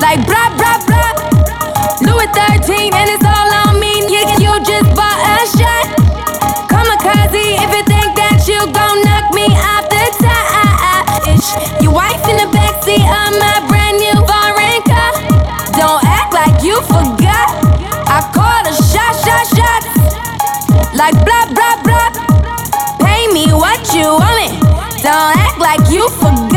like blah, blah, blah. Louis 13 and it's all on me. You just bought a shot. Kamikaze if you think that you gon' knock me off the top. Your wife in the backseat of my brand new foreign car. Don't act like you forgot. I call a shot. Like blah, blah, blah. Pay me what you want it. Don't act like you forgot.